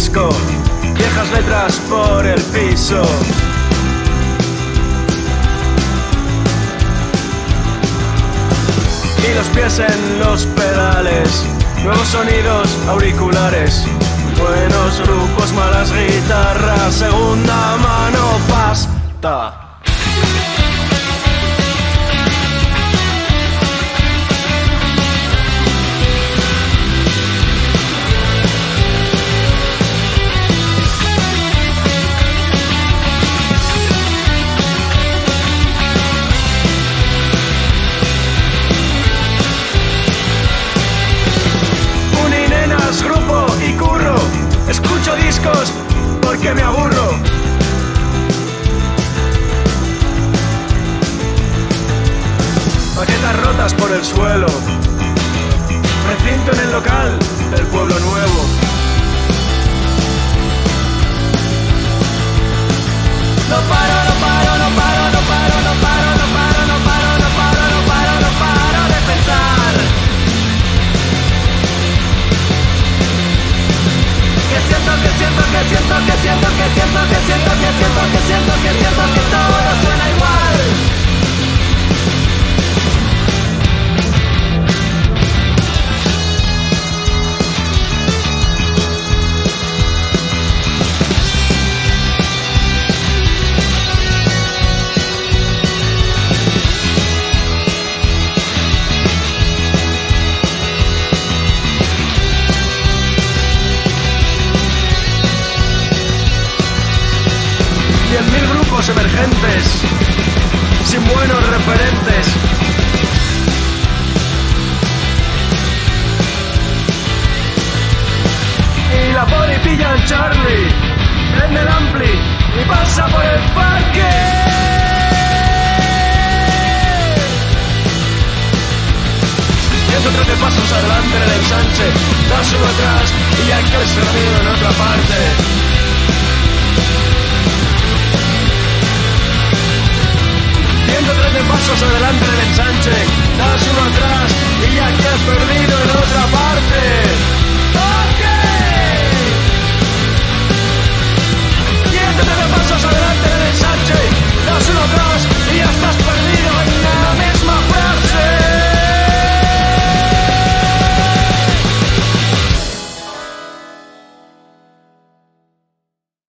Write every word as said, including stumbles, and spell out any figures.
disco, viejas letras por el piso. Y los pies en los pedales, nuevos sonidos auriculares, buenos grupos, malas guitarras, segunda mano, pasta. Grupo y curro, escucho discos porque me aburro. Maquetas rotas por el suelo, recinto en el local del pueblo nuevo. No paro, no paro, no paro, no paro, no paro, no paro, no paro, no paro, no paro, no paro de pensar. Que siento, que siento, que siento, que siento, que siento, que siento, que siento, que siento, que siento que todo suena igual. Cien mil grupos emergentes, sin buenos referentes. Y la poli pilla al Charlie, prende el ampli y pasa por el parque. ciento trece pasos adelante en el ensanche, das uno atrás y ya quieres perdido en otra parte. ciento trece pasos adelante en el ensanche, das uno atrás y ya quedas perdido